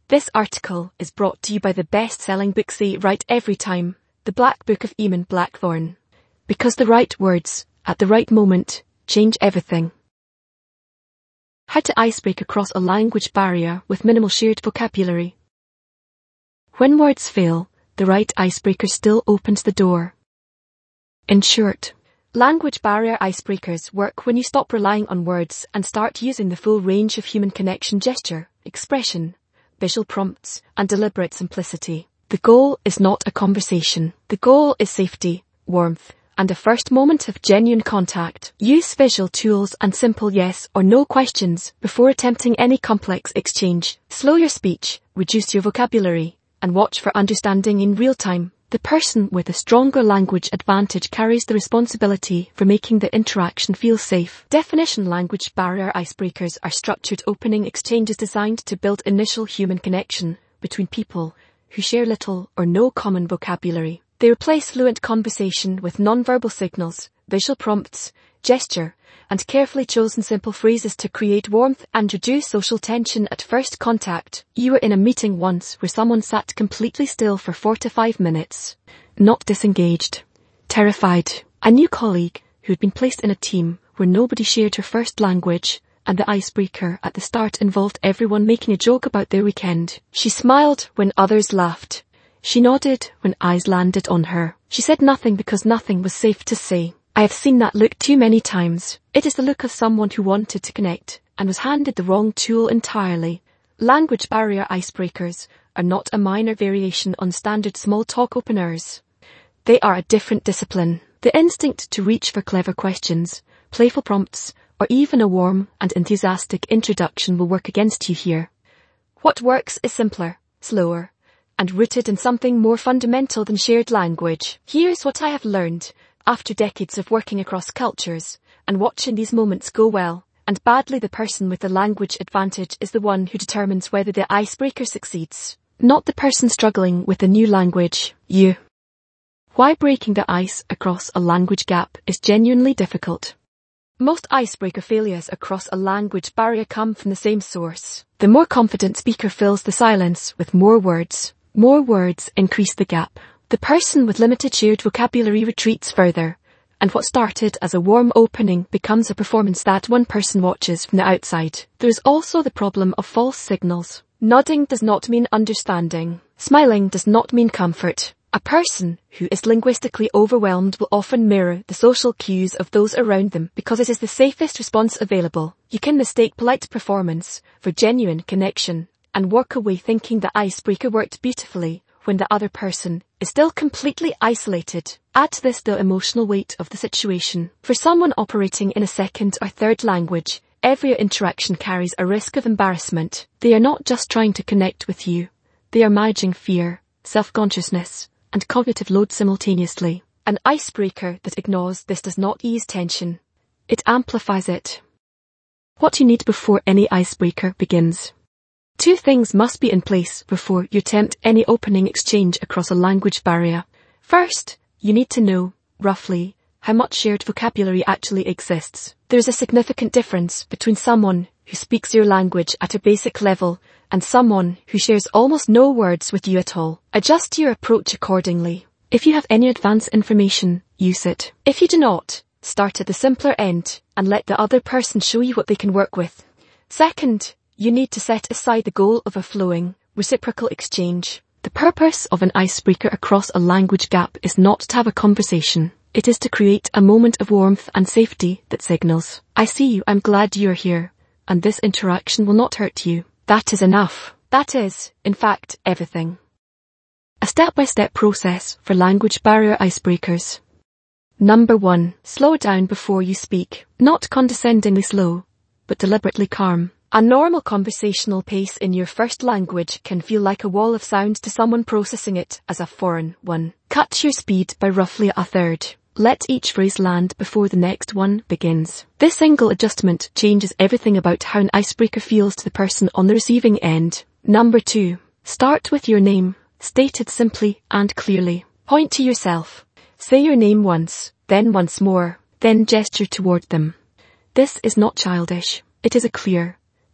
This article is brought to you by the best-selling book Say Right Every Time, The Black Book of Eamon Blackthorne. Because the right words, at the right moment, change everything. How to icebreak across a language barrier with minimal shared vocabulary. When words fail, the right icebreaker still opens the door. In short, language barrier icebreakers work when you stop relying on words and start using the full range of human connection: gesture, expression, visual prompts, and deliberate simplicity. The goal is not a conversation. The goal is safety, warmth, and a first moment of genuine contact. Use visual tools and simple yes or no questions before attempting any complex exchange. Slow your speech, reduce your vocabulary, and watch for understanding in real time. The person with a stronger language advantage carries the responsibility for making the interaction feel safe. Definition: language barrier icebreakers are structured opening exchanges designed to build initial human connection between people who share little or no common vocabulary. They replace fluent conversation with nonverbal signals, visual prompts, gesture, and carefully chosen simple phrases to create warmth and reduce social tension at first contact. You were in a meeting once where someone sat completely still for 4 to 5 minutes, not disengaged, terrified. A new colleague who had been placed in a team where nobody shared her first language, and the icebreaker at the start involved everyone making a joke about their weekend. She smiled when others laughed. She nodded when eyes landed on her. She said nothing because nothing was safe to say. I have seen that look too many times. It is the look of someone who wanted to connect and was handed the wrong tool entirely. Language barrier icebreakers are not a minor variation on standard small talk openers. They are a different discipline. The instinct to reach for clever questions, playful prompts, or even a warm and enthusiastic introduction will work against you here. What works is simpler, slower, and rooted in something more fundamental than shared language. Here's what I have learned after decades of working across cultures and watching these moments go well and badly. The person with the language advantage is the one who determines whether the icebreaker succeeds, not the person struggling with a new language. You. Why breaking the ice across a language gap is genuinely difficult. Most icebreaker failures across a language barrier come from the same source. The more confident speaker fills the silence with more words. More words increase the gap. The person with limited shared vocabulary retreats further, and what started as a warm opening becomes a performance that one person watches from the outside. There is also the problem of false signals. Nodding does not mean understanding. Smiling does not mean comfort. A person who is linguistically overwhelmed will often mirror the social cues of those around them because it is the safest response available. You can mistake polite performance for genuine connection and walk away thinking the icebreaker worked beautifully when the other person is still completely isolated. Add to this the emotional weight of the situation. For someone operating in a second or third language, every interaction carries a risk of embarrassment. They are not just trying to connect with you. They are managing fear, self-consciousness, and cognitive load simultaneously. An icebreaker that ignores this does not ease tension. It amplifies it. What you need before any icebreaker begins. 2 things must be in place before you attempt any opening exchange across a language barrier. First, you need to know, roughly, how much shared vocabulary actually exists. There is a significant difference between someone who speaks your language at a basic level and someone who shares almost no words with you at all. Adjust your approach accordingly. If you have any advanced information, use it. If you do not, start at the simpler end and let the other person show you what they can work with. Second, you need to set aside the goal of a flowing, reciprocal exchange. The purpose of an icebreaker across a language gap is not to have a conversation. It is to create a moment of warmth and safety that signals, I see you, I'm glad you're here, and this interaction will not hurt you. That is enough. That is, in fact, everything. A step-by-step process for language barrier icebreakers. Number 1. Slow down before you speak. Not condescendingly slow, but deliberately calm. A normal conversational pace in your first language can feel like a wall of sound to someone processing it as a foreign one. Cut your speed by roughly a third. Let each phrase land before the next one begins. This single adjustment changes everything about how an icebreaker feels to the person on the receiving end. Number 2. Start with your name, stated simply and clearly. Point to yourself. Say your name once, then once more, then gesture toward them. This is not childish. It is a clear,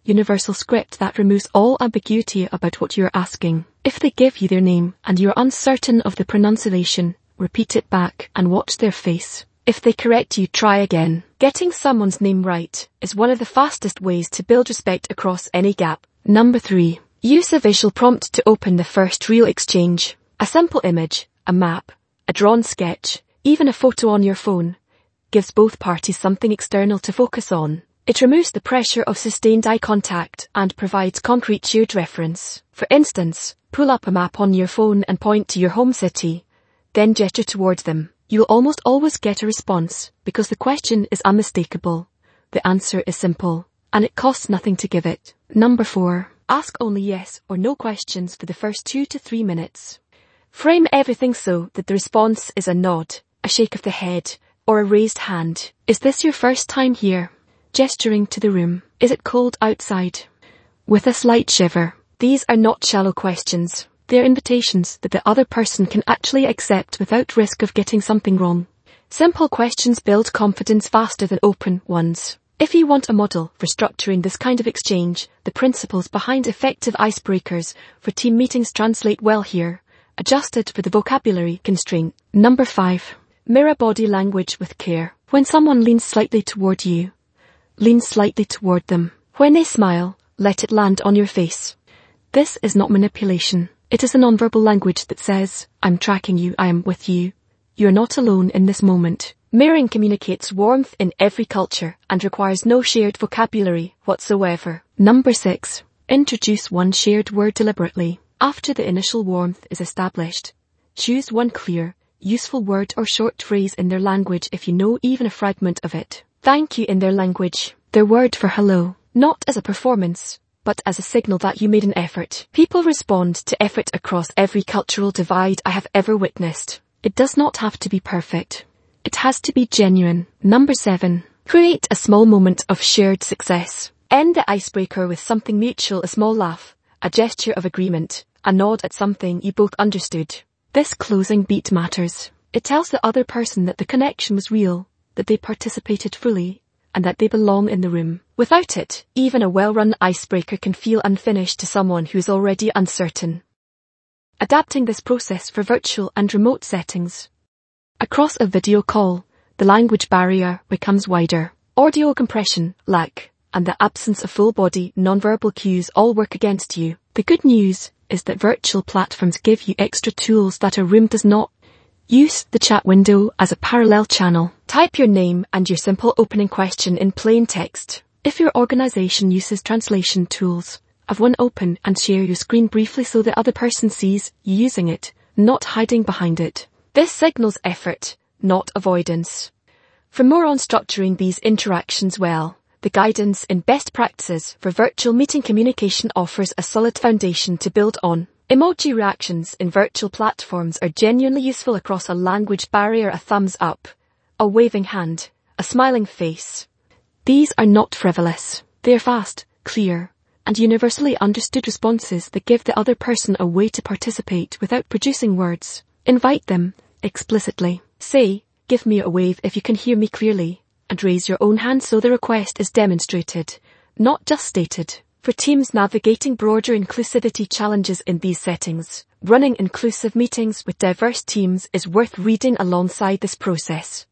universal script that removes all ambiguity about what you're asking. If they give you their name and you're uncertain of the pronunciation, repeat it back and watch their face. If they correct you, try again. Getting someone's name right is one of the fastest ways to build respect across any gap. Number 3. Use a visual prompt to open the first real exchange. A simple image, a map, a drawn sketch, even a photo on your phone, gives both parties something external to focus on. It removes the pressure of sustained eye contact and provides concrete shared reference. For instance, pull up a map on your phone and point to your home city, then gesture towards them. You'll almost always get a response because the question is unmistakable. The answer is simple, and it costs nothing to give it. Number 4. Ask only yes or no questions for the first 2 to 3 minutes. Frame everything so that the response is a nod, a shake of the head, or a raised hand. Is this your first time here? Gesturing to the room. Is it cold outside? With a slight shiver. These are not shallow questions. They're invitations that the other person can actually accept without risk of getting something wrong. Simple questions build confidence faster than open ones. If you want a model for structuring this kind of exchange, the principles behind effective icebreakers for team meetings translate well here, adjusted for the vocabulary constraint. Number 5. Mirror body language with care. When someone leans slightly toward you, lean slightly toward them. When they smile, let it land on your face. This is not manipulation. It is a nonverbal language that says, I'm tracking you, I am with you. You're not alone in this moment. Mirroring communicates warmth in every culture and requires no shared vocabulary whatsoever. Number 6. Introduce one shared word deliberately. After the initial warmth is established, choose one clear, useful word or short phrase in their language if you know even a fragment of it. Thank you in their language, their word for hello, not as a performance, but as a signal that you made an effort. People respond to effort across every cultural divide I have ever witnessed. It does not have to be perfect. It has to be genuine. Number 7. Create a small moment of shared success. End the icebreaker with something mutual, a small laugh, a gesture of agreement, a nod at something you both understood. This closing beat matters. It tells the other person that the connection was real, that they participated fully, and that they belong in the room. Without it, even a well-run icebreaker can feel unfinished to someone who is already uncertain. Adapting this process for virtual and remote settings. Across a video call, the language barrier becomes wider. Audio compression, lag, and the absence of full-body nonverbal cues all work against you. The good news is that virtual platforms give you extra tools that a room does not. Use the chat window as a parallel channel. Type your name and your simple opening question in plain text. If your organization uses translation tools, have one open and share your screen briefly so the other person sees you using it, not hiding behind it. This signals effort, not avoidance. For more on structuring these interactions well, the guidance in best practices for virtual meeting communication offers a solid foundation to build on. Emoji reactions in virtual platforms are genuinely useful across a language barrier. A thumbs up, a waving hand, a smiling face. These are not frivolous. They are fast, clear, and universally understood responses that give the other person a way to participate without producing words. Invite them, explicitly. Say, give me a wave if you can hear me clearly, and raise your own hand so the request is demonstrated, not just stated. For teams navigating broader inclusivity challenges in these settings, running inclusive meetings with diverse teams is worth reading alongside this process.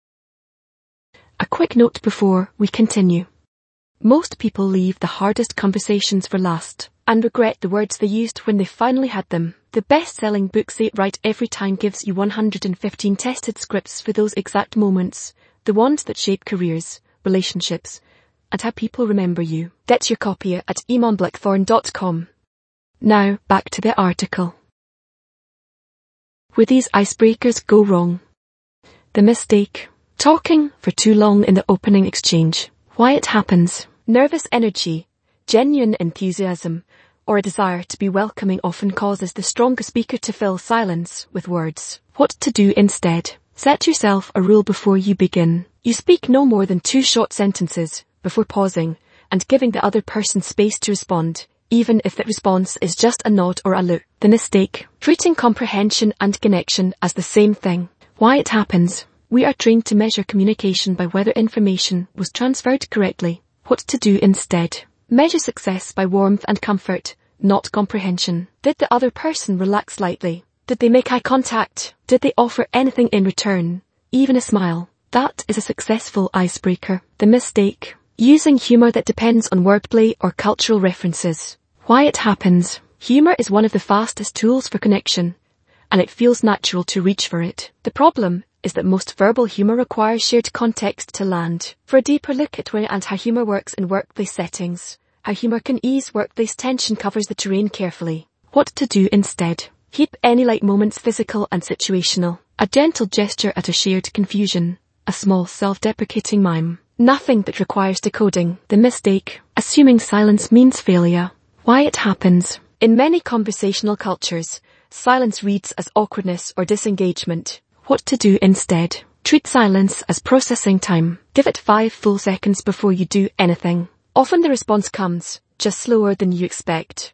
A quick note before we continue. Most people leave the hardest conversations for last and regret the words they used when they finally had them. The best-selling book Say It Right Every Time gives you 115 tested scripts for those exact moments, the ones that shape careers, relationships, and how people remember you. Get your copy at eamonblackthorn.com. Now, back to the article. Where these icebreakers go wrong. The mistake. Talking for too long in the opening exchange. Why it happens. Nervous energy, genuine enthusiasm, or a desire to be welcoming often causes the stronger speaker to fill silence with words. What to do instead. Set yourself a rule before you begin. You speak no more than 2 short sentences before pausing and giving the other person space to respond, even if that response is just a nod or a look. The mistake. Treating comprehension and connection as the same thing. Why it happens. We are trained to measure communication by whether information was transferred correctly. What to do instead. Measure success by warmth and comfort, not comprehension. Did the other person relax slightly? Did they make eye contact? Did they offer anything in return? Even a smile. That is a successful icebreaker. The mistake. Using humor that depends on wordplay or cultural references. Why it happens. Humor is one of the fastest tools for connection, and it feels natural to reach for it. The problem is that most verbal humor requires shared context to land. For a deeper look at when and how humor works in workplace settings, how humor can ease workplace tension covers the terrain carefully. What to do instead. Keep any light moments physical and situational. A gentle gesture at a shared confusion. A small self-deprecating mime. Nothing that requires decoding. The mistake. Assuming silence means failure. Why it happens. In many conversational cultures, silence reads as awkwardness or disengagement. What to do instead. Treat silence as processing time. Give it 5 full seconds before you do anything. Often the response comes, just slower than you expect.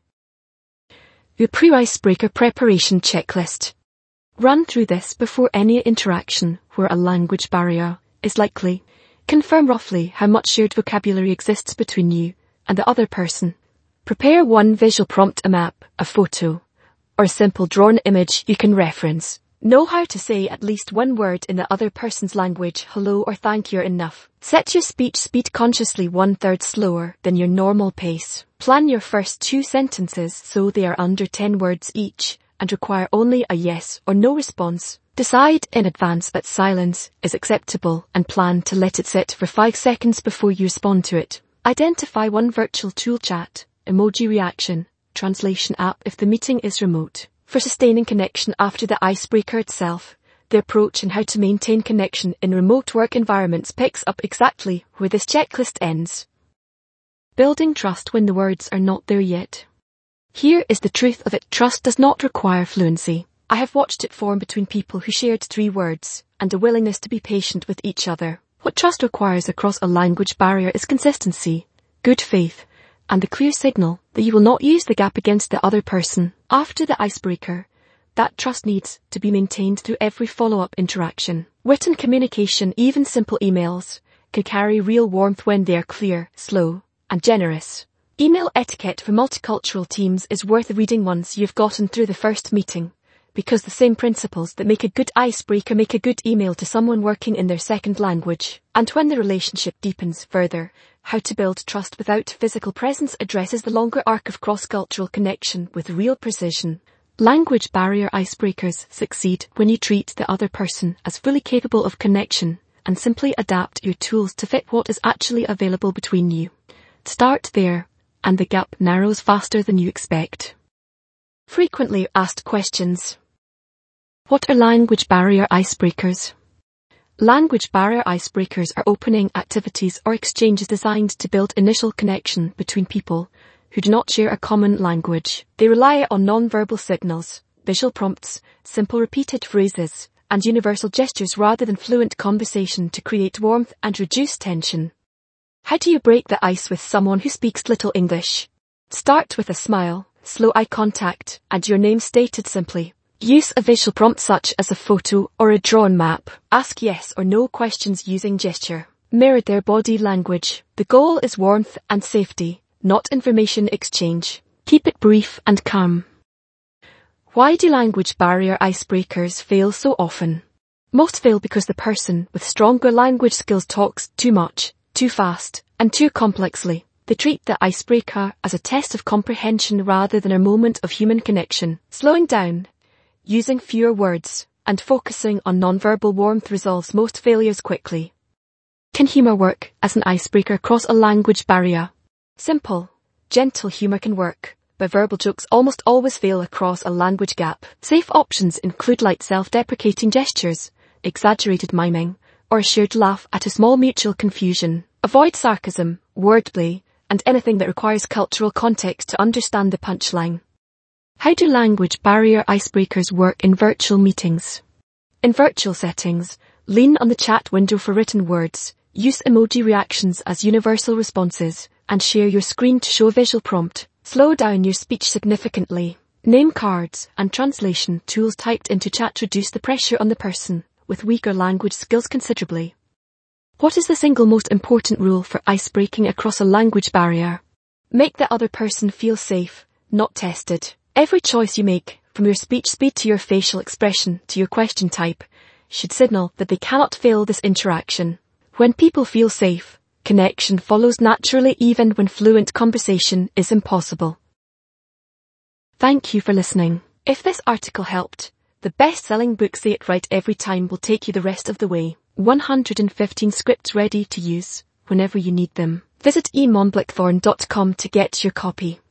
Your pre-icebreaker preparation checklist. Run through this before any interaction where a language barrier is likely. Confirm roughly how much shared vocabulary exists between you and the other person. Prepare one visual prompt, a map, a photo, or a simple drawn image you can reference. Know how to say at least one word in the other person's language. Hello or thank you are enough. Set your speech speed consciously 1/3 slower than your normal pace. Plan your first 2 sentences so they are under 10 words each and require only a yes or no response. Decide in advance that silence is acceptable and plan to let it sit for 5 seconds before you respond to it. Identify one virtual tool, chat, emoji reaction, translation app if the meeting is remote. For sustaining connection after the icebreaker itself, the approach and how to maintain connection in remote work environments picks up exactly where this checklist ends. Building trust when the words are not there yet. Here is the truth of it. Trust does not require fluency. I have watched it form between people who shared 3 words and a willingness to be patient with each other. What trust requires across a language barrier is consistency, good faith, and the clear signal that you will not use the gap against the other person. After the icebreaker, that trust needs to be maintained through every follow-up interaction. Written communication, even simple emails, can carry real warmth when they are clear, slow, and generous. Email etiquette for multicultural teams is worth reading once you've gotten through the first meeting, because the same principles that make a good icebreaker make a good email to someone working in their second language. And when the relationship deepens further, how to build trust without physical presence addresses the longer arc of cross-cultural connection with real precision. Language barrier icebreakers succeed when you treat the other person as fully capable of connection and simply adapt your tools to fit what is actually available between you. Start there, and the gap narrows faster than you expect. Frequently asked questions. What are language barrier icebreakers? Language barrier icebreakers are opening activities or exchanges designed to build initial connection between people who do not share a common language. They rely on non-verbal signals, visual prompts, simple repeated phrases, and universal gestures rather than fluent conversation to create warmth and reduce tension. How do you break the ice with someone who speaks little English? Start with a smile, slow eye contact, and your name stated simply. Use a visual prompt such as a photo or a drawn map. Ask yes or no questions using gesture. Mirror their body language. The goal is warmth and safety, not information exchange. Keep it brief and calm. Why do language barrier icebreakers fail so often? Most fail because the person with stronger language skills talks too much, too fast, and too complexly. They treat the icebreaker as a test of comprehension rather than a moment of human connection. Slowing down, using fewer words, and focusing on nonverbal warmth resolves most failures quickly. Can humor work as an icebreaker across a language barrier? Simple, gentle humor can work, but verbal jokes almost always fail across a language gap. Safe options include light self-deprecating gestures, exaggerated miming, or a shared laugh at a small mutual confusion. Avoid sarcasm, wordplay, and anything that requires cultural context to understand the punchline. How do language barrier icebreakers work in virtual meetings? In virtual settings, lean on the chat window for written words, use emoji reactions as universal responses, and share your screen to show a visual prompt. Slow down your speech significantly. Name cards and translation tools typed into chat reduce the pressure on the person with weaker language skills considerably. What is the single most important rule for ice breaking across a language barrier? Make the other person feel safe, not tested. Every choice you make, from your speech speed to your facial expression to your question type, should signal that they cannot fail this interaction. When people feel safe, connection follows naturally even when fluent conversation is impossible. Thank you for listening. If this article helped, the best-selling book Say It Right Every Time will take you the rest of the way. 115 scripts ready to use whenever you need them. Visit emonblackthorn.com to get your copy.